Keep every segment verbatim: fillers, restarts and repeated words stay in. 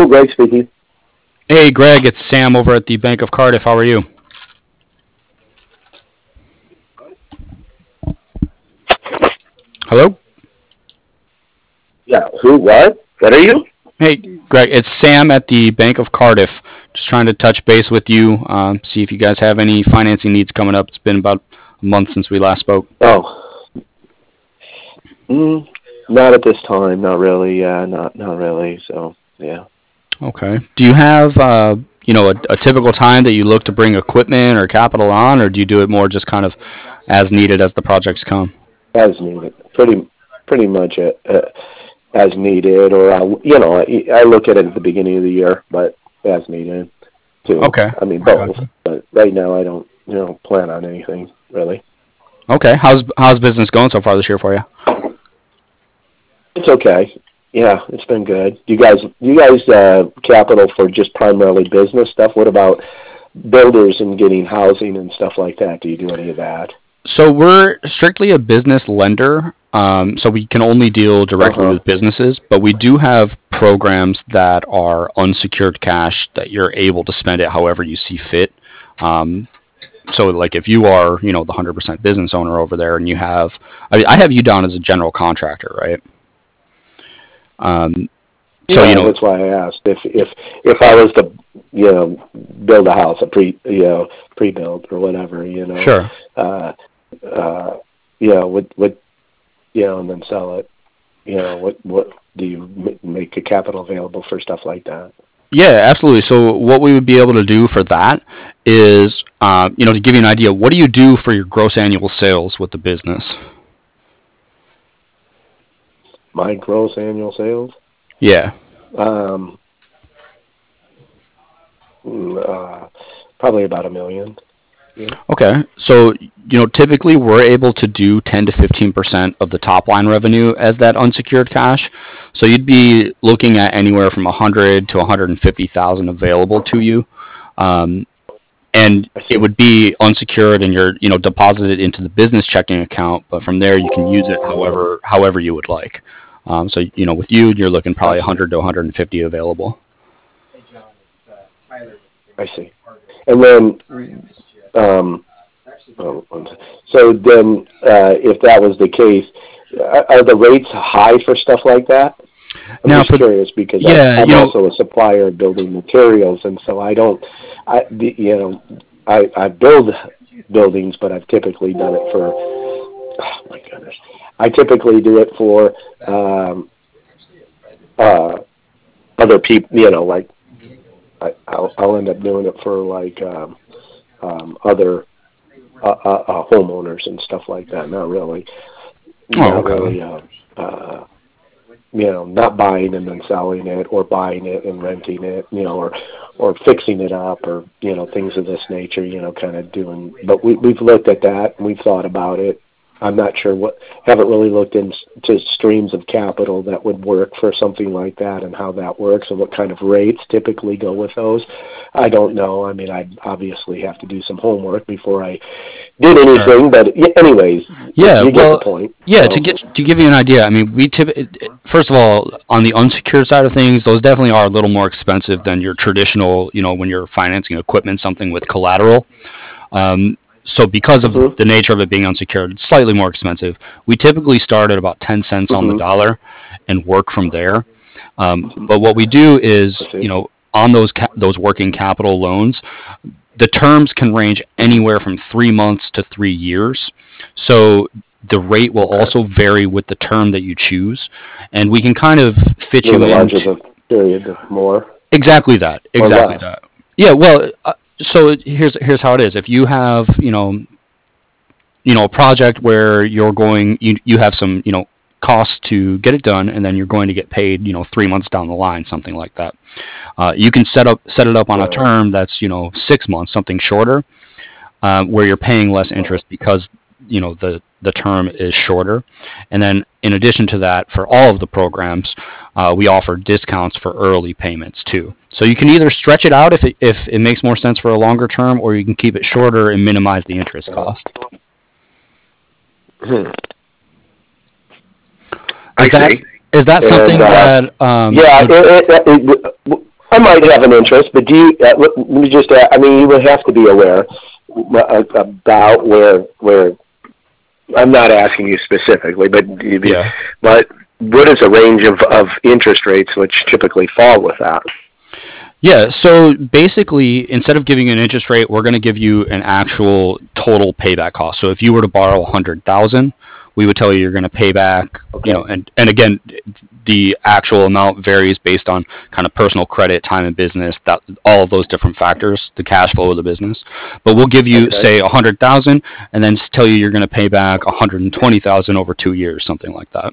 Hello, Greg speaking. Hey, Greg, it's Sam over at the Bank of Cardiff. How are you? Hello? Yeah, who, what? What are you? Hey, Greg, it's Sam at the Bank of Cardiff. Just trying to touch base with you, um, see if you guys have any financing needs coming up. It's been about a month since we last spoke. Oh, mm, not at this time. Not really. Yeah, not not really. So, yeah. Okay. Do you have, uh, you know, a, a typical time that you look to bring equipment or capital on, or do you do it more just kind of as needed as the projects come? As needed. Pretty pretty much uh, uh, as needed, or I'll, you know, I, I look at it at the beginning of the year, but as needed too. Okay. I mean I both, got you. but right now I don't, you know, plan on anything really. Okay. How's how's business going so far this year for you? It's okay. Yeah, it's been good. You guys, you guys, uh, capital for just primarily business stuff. What about builders and getting housing and stuff like that? Do you do any of that? So we're strictly a business lender, um, so we can only deal Uh directly huh. with businesses, but we do have programs that are unsecured cash that you're able to spend it however you see fit. Um, so like if you are, you know, the one hundred percent business owner over there and you have, I, I have you down as a general contractor, right? Um, so, you Yeah, know, that's why I asked if if if I was to, you know, build a house, a pre, you know, pre-built or whatever, you know, sure. uh, uh, you know, what what, you know, and then sell it. You know, what what do you m- make a capital available for stuff like that? Yeah, absolutely. So what we would be able to do for that is, uh, you know, to give you an idea, what do you do for your gross annual sales with the business? My gross annual sales, Yeah. um, mm, uh, probably about a million. Yeah. Okay. So, you know, typically we're able to do ten to fifteen percent of the top line revenue as that unsecured cash. So you'd be looking at anywhere from one hundred to one hundred fifty thousand available to you. Um, and I it see. would be unsecured and you're, you know, deposited into the business checking account, but from there you can use it however however you would like. Um, so, you know, with you, you're looking I probably see. one hundred to one hundred fifty available. I see. And then, um, oh, so then, uh, if that was the case, are are the rates high for stuff like that? I'm Now just for curious because I, yeah, I'm you know, also a supplier of building materials, and so I don't, I, the- you know, I, I build buildings, but I've typically done it for, oh my goodness, I typically do it for um, uh, other people, you know, like I, I'll, I'll end up doing it for like um, um, other uh, uh, uh, homeowners and stuff like that. Not really, oh, not okay. really. Uh, uh, you know, not buying and then selling it, or buying it and renting it, you know, or or fixing it up, or you know, things of this nature. You know, kind of doing. But we we've looked at that and we've thought about it. I'm not sure what. Haven't really looked into streams of capital that would work for something like that and how that works and what kind of rates typically go with those. I don't know. I mean, I obviously have to do some homework before I did Sure. anything. But y- anyways, y- Yeah, you get the well, point. yeah. To So. get to give you an idea, I mean, we tip, first of all, on the unsecured side of things, those definitely are a little more expensive than your traditional. You know, when you're financing equipment, something with collateral. Um, so because of Mhm. the nature of it being unsecured, it's slightly more expensive. We typically start at about ten cents on the Mhm. dollar and work from there. Um, but what we do I is, you see. know, on those ca- those working capital loans, the terms can range Mhm. anywhere from three months to three years. So the rate will Okay. also vary with the term that you choose, and we can kind of fit Yeah, you the larger into the period, the more exactly that, or exactly less. that. Yeah, well, uh, so here's here's how it is. If you have, you know, you know, a project where you're going, you you have some, you know, costs to get it done, and then you're going to get paid, you know, three months down the line, something like that. Uh, you can set up set it up on a Right. term that's, you know, six months, something shorter, uh, where you're paying less Right. interest because, you know, the the term is shorter. And then in addition to that, for all of the programs, uh, we offer discounts for early payments too. So you can either stretch it out if it, if it makes more sense for a longer term, or you can keep it shorter and minimize the interest Uh, cost. hmm. I Is that see. is that And something uh, that um, yeah, would it, it, it, I might have an interest, but do you? Uh, let let me just. Uh, I mean, you would have to be aware uh, about where where. I'm not asking you specifically, but Yeah. but what is a range of, of interest rates which typically fall with that? Yeah, so basically, instead of giving you an interest rate, we're going to give you an actual total payback cost. So if you were to borrow one hundred thousand, we would tell you you're going to pay back, Okay. you know, and, and again, the actual amount varies based on kind of personal credit, time in business, that all of those different factors, the cash flow of the business. But we'll give you, Okay. say, one hundred thousand, and then tell you you're going to pay back one hundred twenty thousand over two years, something like that.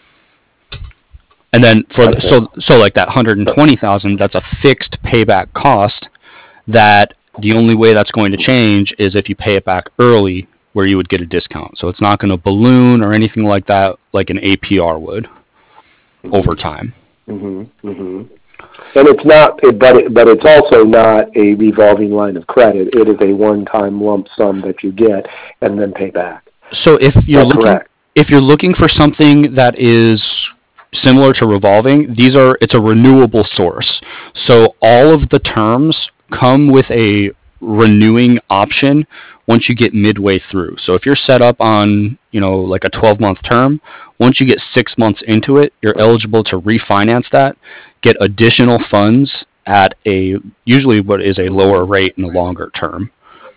And then for the, Okay. so so like that one hundred twenty thousand, that's a fixed payback cost. That the only way that's going to change is if you pay it back early, where you would get a discount. So it's not going to balloon or anything like that, like an A P R would over time. Mm-hmm. Mm-hmm. And it's not, but it, but it's also not a revolving line of credit. It is a one-time lump sum that you get and then pay back. So if you're That's looking correct. if you're looking for something that is similar to revolving, these are it's a renewable source. So all of the terms come with a renewing option once you get midway through. So if you're set up on, you know, like a twelve month term, once you get six months into it, you're eligible to refinance that, get additional funds at a usually what is a lower rate in the longer term.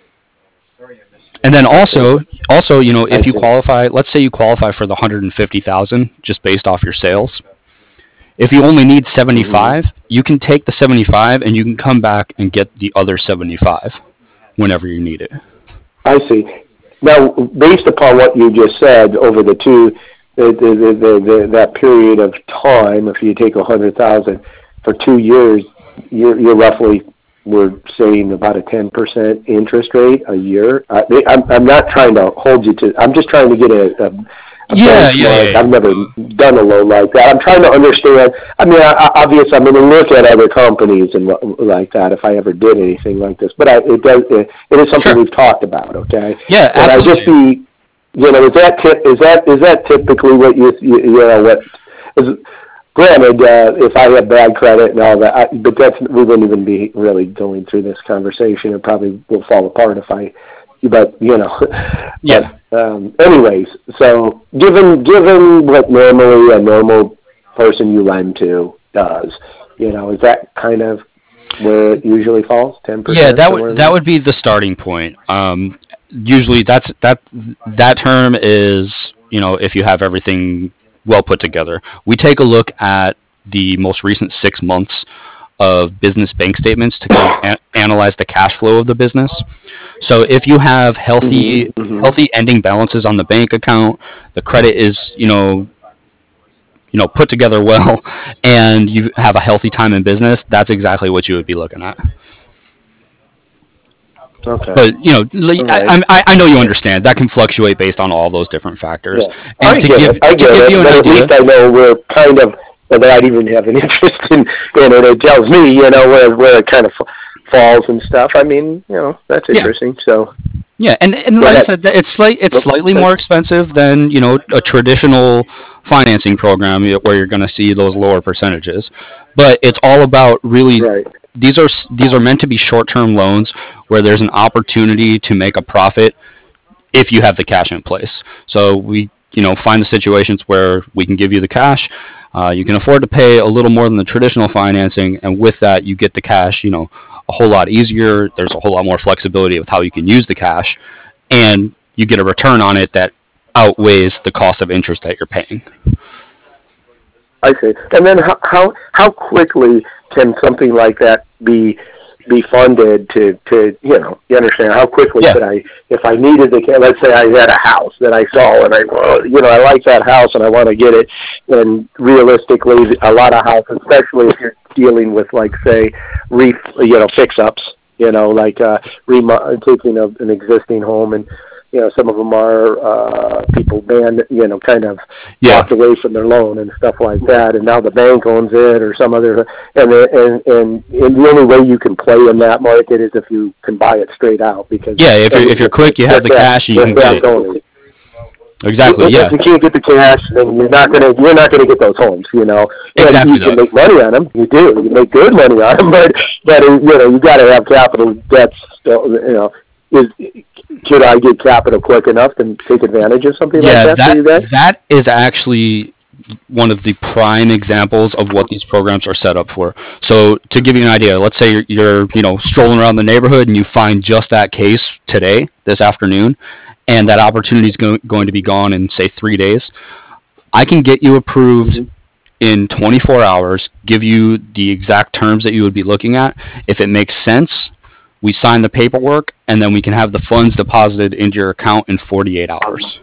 And then also, also, you know, if you qualify, let's say you qualify for the one hundred fifty thousand just based off your sales. If you only need seventy-five, mm-hmm. you can take the seventy-five and you can come back and get the other seventy-five whenever you need it. I see. Now, based upon what you just said, over the two, the, the, the, the, that period of time, if you take one hundred thousand for two years, you're, you're roughly, we're saying about a ten percent interest rate a year. I, I'm, I'm not trying to hold you to, I'm just trying to get a, a, a yeah, yeah, yeah, yeah. I've never done a loan like that. I'm trying to understand. I mean, I, obviously, I'm going to look at other companies and like that if I ever did anything like this. But I, it does. It, it is something sure. we've talked about. Okay. Yeah, and absolutely. I just be, you know, is that tip, is that is that typically what you you, you know what? Is, granted, uh, if I had bad credit and all that, I, but that's we wouldn't even be really going through this conversation. It probably will fall apart if I. But you know, yeah. But, um, anyways, so given given what normally a normal person you lend to does, you know, is that kind of where it usually falls? Ten percent. Yeah, that would that would be the starting point. Um, usually, that's that that term is, you know, if you have everything well put together. We take a look at the most recent six months of business bank statements to kind of a- analyze the cash flow of the business. So if you have healthy mm-hmm, mm-hmm. healthy ending balances on the bank account, the credit is, you know, you know, put together well, and you have a healthy time in business, that's exactly what you would be looking at. Okay. But you know, right. I, I I know you understand that can fluctuate based on all those different factors. Yeah. And I to get give it. I to get give it. you an but idea, at least I know we're kind of that I even have an interest in, in it. It tells me, you know, where where it kind of falls and stuff. I mean, you know, that's interesting. Yeah. So. Yeah, and, and like I said, it's slight, it's slightly more expensive than, you know, a traditional financing program where you're going to see those lower percentages. But it's all about really right. these are these are meant to be short-term loans where there's an opportunity to make a profit if you have the cash in place. So we, you know, find the situations where we can give you the cash. Uh, you can afford to pay a little more than the traditional financing, and with that, you get the cash, you know, a whole lot easier. There's a whole lot more flexibility with how you can use the cash, and you get a return on it that outweighs the cost of interest that you're paying. I see. And then how how, how quickly can something like that be be funded to, to you know, you understand, how quickly yeah. could I, if I needed the, let's say I had a house that I saw and I, well, you know, I like that house and I want to get it, and realistically, a lot of houses, especially if you're dealing with, like, say, re, you know, fix-ups, you know, like uh, remo- taking a, an existing home and, you know, some of them are uh, people banned, you know, kind of yeah. walked away from their loan and stuff like that, and now the bank owns it or some other, and and and, and the only way you can play in that market is if you can buy it straight out, because yeah, if you're if you're quick, you have the cash and you can get it. Exactly. If Yeah. you can't get the cash, then you're not gonna you're not gonna get those homes. You know, Exactly. And you can make money on them. You do. You make good money on them, but but you know you got to have capital. That's you know is could I get capital quick enough to take advantage of something Yeah. like that for That you guys? that is actually one of the prime examples of what these programs are set up for. So to give you an idea, let's say you're, you're you know strolling around the neighborhood and you find just that case today, this afternoon, and that opportunity is go- going to be gone in say three days. I can get you approved Mm-hmm. in twenty-four hours, give you the exact terms that you would be looking at. If it makes sense, we sign the paperwork, and then we can have the funds deposited into your account in forty-eight hours.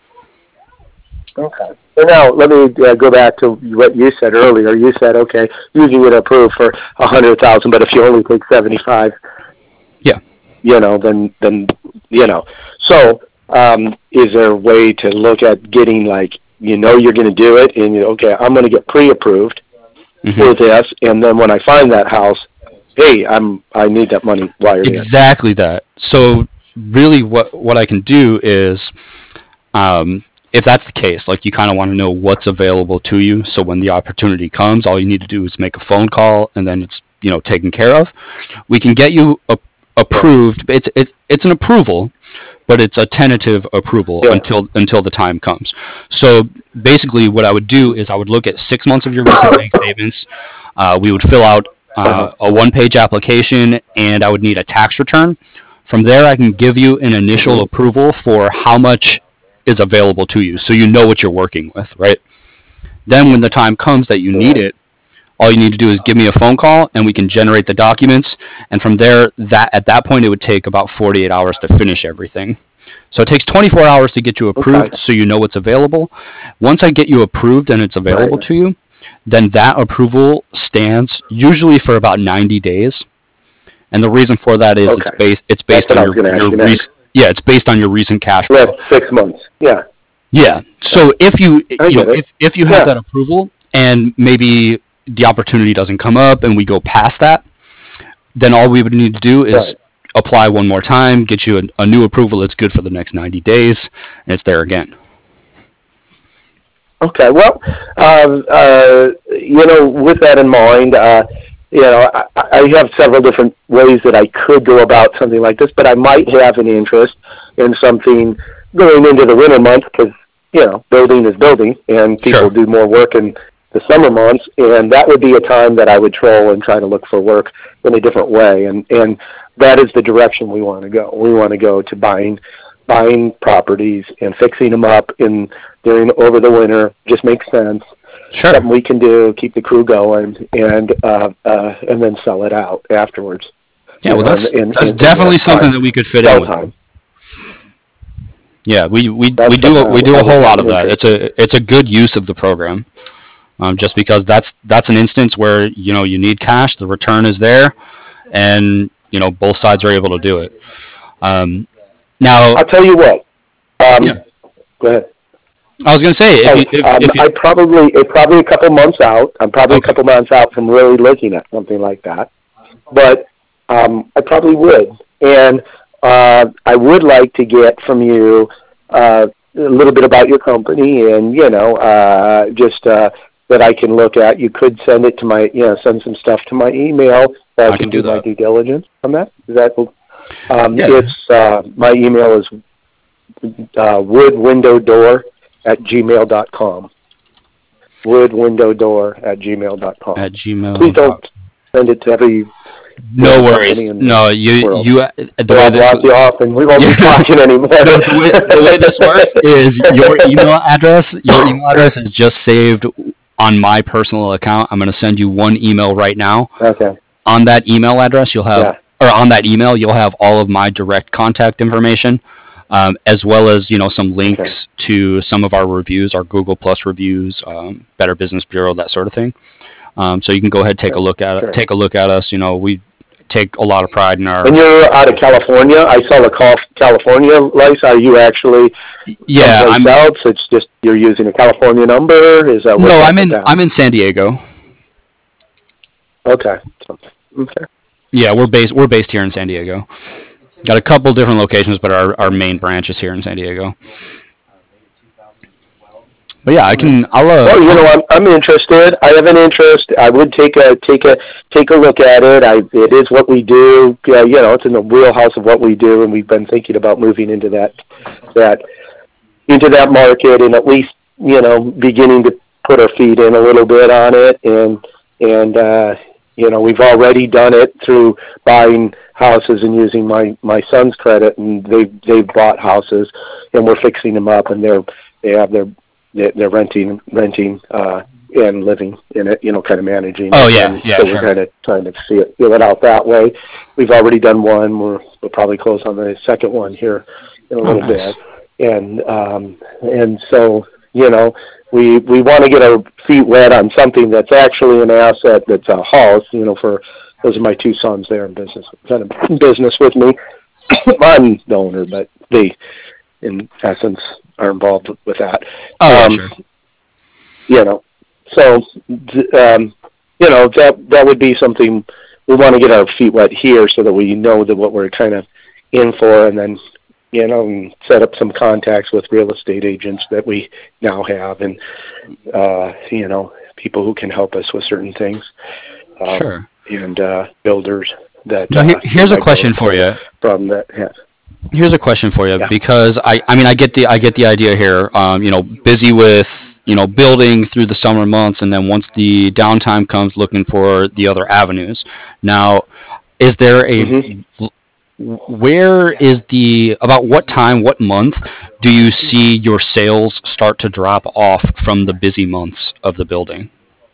Okay. So now let me uh, go back to what you said earlier. You said, okay, you can get approved for a hundred thousand, but if you only take seventy-five, Yeah. you know, then then you know. So, um, is there a way to look at getting like you know you're going to do it, and you know, okay, I'm going to get pre-approved Mm-hmm. for this, and then when I find that house, hey, I'm I need that money wired Exactly that. So really, what what I can do is, um, if that's the case, like you kind of want to know what's available to you. So when the opportunity comes, all you need to do is make a phone call, and then it's you know taken care of. We can get you a, approved. It's it's it's an approval, but it's a tentative approval in. Yeah. until until the time comes. So basically, what I would do is I would look at six months of your recent bank statements. Uh, we would fill out uh, Uh-huh. a one-page application, and I would need a tax return. From there, I can give you an initial Mm-hmm. approval for how much is available to you, so you know what you're working with, right? Then, when the time comes that you need Right. it, all you need to do is give me a phone call, and we can generate the documents. And from there, that at that point, it would take about forty-eight hours to finish everything. So it takes twenty-four hours to get you approved, Okay. so you know what's available. Once I get you approved and it's available Right. to you, then that approval stands usually for about ninety days. And the reason for that is it's Okay. based it's That's based what on I was your going to ask your you rec- next. yeah, it's based on your recent cash That's flow. six months. Yeah. Yeah. So if you I you know get it. if if you have Yeah. that approval and maybe the opportunity doesn't come up and we go past that, then all we would need to do is Right. apply one more time, get you a, a new approval that's good for the next ninety days, and it's there again. Okay. Well, um, uh, you know, with that in mind, uh, you know, I, I have several different ways that I could go about something like this, but I might have an interest in something going into the winter months because, you know, building is building and people Sure. do more work in the summer months. And that would be a time that I would troll and try to look for work in a different way. And, and that is the direction we want to go. We want to go to buying, buying properties and fixing them up in during over the winter. Just makes sense. Sure. Something we can do, keep the crew going, and uh, uh, and then sell it out afterwards. Yeah, well, You know, that's in- in- that's in definitely that time. something that we could fit Sell in with. time. Yeah, we we, That's we do something we do I a would whole lot be of that. It's interested a it's a good use of the program, um, just because that's that's an instance where you know you need cash, the return is there, and you know both sides are able to do it. Um, now, I'll tell you what. Um, yeah, Go ahead. I was gonna say if Oh, you if, um, if you I probably it's probably a couple months out. I'm probably a okay, couple months out from really looking at something like that. But um, I probably would, and uh, I would like to get from you uh, a little bit about your company, and you know, uh, just uh, that I can look at. You could send it to my, you know, send some stuff to my email so I I can can do do my that. due diligence on that. Is that? Um, Yeah, it's uh, my email is uh, woodwindowdoor at gmail dot com. Woodwindowdoor at gmail dot com. at Please gmail. don't send it to every No every worries. company in the No, you world. you the Or way I'll this block you off and we won't be talking anymore. no, the way the way this works is your email address. Your email address is just saved on my personal account. I'm going to send you one email right now. Okay. On that email address, you'll have Yeah. or on that email, you'll have all of my direct contact information, um, as well as you know some links Okay. to some of our reviews, our Google Plus reviews, um, Better Business Bureau, that sort of thing. Um, so you can go ahead take a Sure. look at it. Sure. Take a look at us. You know, we take a lot of pride in our. And you're out of California. I saw the call California license. Are you actually Yeah, someplace I'm. else? It's just you're using a California number. Is that what's No, up I'm with in. that? I'm in San Diego. Okay. Okay. Yeah, we're based. We're based here in San Diego. Got a couple different locations, but our, our main branch is here in San Diego. But yeah, I can. I'll. Uh, well, you know, I'm I'm interested. I have an interest. I would take a take a take a look at it. I it is what we do. Uh, you know, it's in the wheelhouse of what we do, and we've been thinking about moving into that that into that market, and at least you know beginning to put our feet in a little bit on it. And and uh, you know, we've already done it through buying houses and using my my son's credit, and they they've bought houses, and we're fixing them up, and they're they have their they're renting, renting, uh, and living in it, you know, kind of managing. Oh, it. yeah, and yeah, So sure. we're kind of trying to see it, feel it out that way. We've already done one. We're, we'll probably close on the second one here in a Oh, little nice. bit. And, um, and so, you know, we, we want to get our feet wet on something that's actually an asset that's a house, you know, for, those are my two sons there in business, kind of in business with me. I'm the owner, but they, in essence, are involved with that. Oh, yeah, um, sure. You know, so um, you know that that would be something we want to get our feet wet here, so that we know that what we're kind of in for, and then you know and set up some contacts with real estate agents that we now have, and uh, you know people who can help us with certain things, um, Sure. and uh, builders that. Now, Uh, here, here's a question for pull you. From that. Yeah. Here's a question for you, Yeah. because I, I mean, I get the, I get the idea here. Um, you know, busy with, you know, building through the summer months, and then once the downtime comes, looking for the other avenues. Now, is there a, Mm-hmm. where is the, about what time, what month do you see your sales start to drop off from the busy months of the building?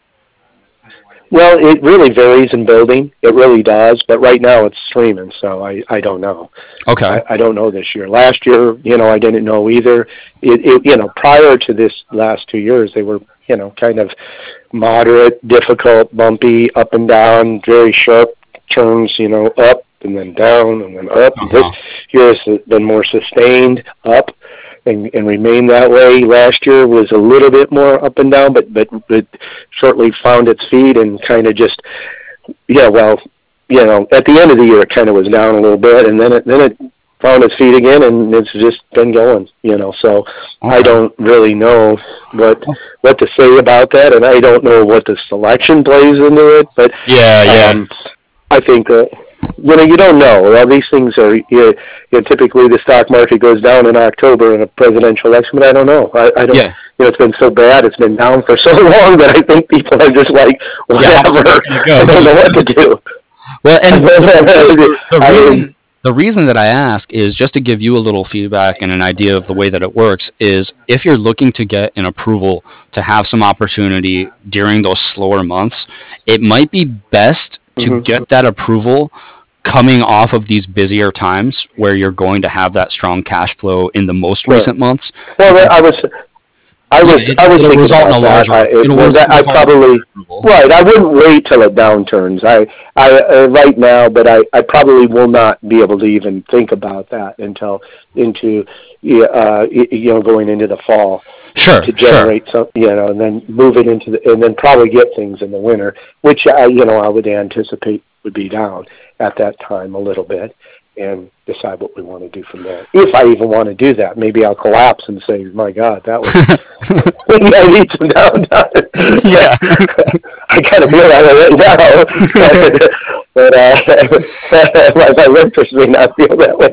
Well, it really varies in building. It really does. But right now it's streaming, so I, I don't know. Okay. I, I don't know this year. Last year, you know, I didn't know either. It, it, you know, prior to this last two years, they were, you know, kind of moderate, difficult, bumpy, up and down, very sharp turns, you know, up and then down and then up. This Uh-huh. year has been more sustained up and, and remained that way. Last year was a little bit more up and down, but but it shortly found its feet and kind of just, yeah, well, you know, at the end of the year, it kind of was down a little bit, and then it then it found its feet again, and it's just been going, you know. So I Okay. don't really know what what to say about that, and I don't know what the selection plays into it, but Yeah, yeah. um, I think that. You know, you don't know. Well, these things are. You, you know, typically, the stock market goes down in October in a presidential election, but I don't know. I, I don't. Yeah. You know, it's been so bad. It's been down for so long that I think people are just like, Yeah, how whatever. long can it go? I don't know what to do. Well, and the, the, the I mean, reason the reason that I ask is just to give you a little feedback and an idea of the way that it works is if you're looking to get an approval to have some opportunity during those slower months, it might be best to mhm. get that approval coming off of these busier times where you're going to have that strong cash flow in the most Sure. recent months. Well, I was, I Yeah, was, it, I was it'll thinking result in a about that. larger I, it, it'll well, that, I result in a larger probably, approval. right. I wouldn't wait till it downturns. I, I, uh, right now, but I, I probably will not be able to even think about that until into, yeah, uh, y- you know, going into the fall Sure, to sure. generate some, you know, and then move it into the, and then probably get things in the winter, which I, you know, I would anticipate would be down at that time a little bit, and decide what we want to do from there. If I even want to do that, maybe I'll collapse and say, "My God, that was I need some downtime." Yeah. I kind of feel that way right now, but uh, my, my listeners may not feel that way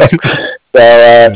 now.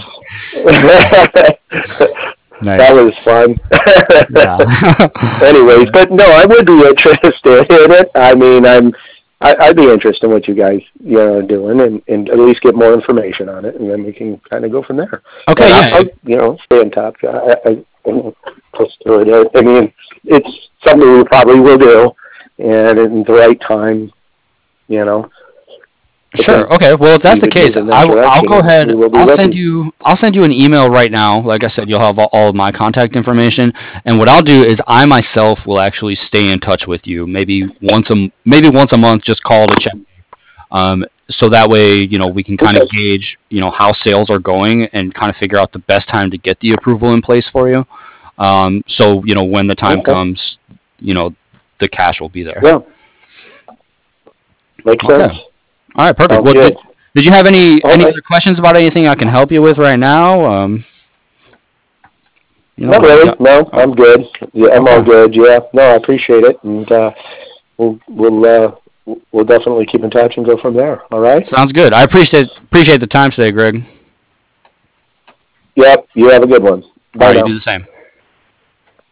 So uh, that Nice. was fun. Yeah. Anyways, but no, I would be interested in it. I mean, I'm, I, I'd be interested in what you guys, you know, are doing, and, and at least get more information on it, and then we can kind of go from there. Okay, And I, yeah. I'll, you know, stay in touch. I, I, I just do it. I mean, it's something we probably will do, and in the right time, you know. But then Sure. Okay. Well, if that's we the would move case, in that I, will I'll direction, go and ahead. we will be I'll send looking. you. I'll send you an email right now. Like I said, you'll have all, all of my contact information. And what I'll do is I myself will actually stay in touch with you. Maybe once a maybe once a month, just call to check. Um, so that way, you know, we can kind Okay. of gauge, you know, how sales are going and kind of figure out the best time to get the approval in place for you. Um, so you know, when the time Okay. comes, you know, the cash will be there. Yeah. Makes Okay. sense. All right. Perfect. Sounds Well, did good. did you have any All any right. other questions about anything I can help you with right now? Um, You know, Not really. got, No, oh, I'm good. Yeah, I'm okay. all good. Yeah. No, I appreciate it, and uh, we'll we'll uh, we'll definitely keep in touch and go from there. All right. Sounds good. I appreciate appreciate the time today, Greg. Yep. You have a good one. All Bye right, you now. do the same.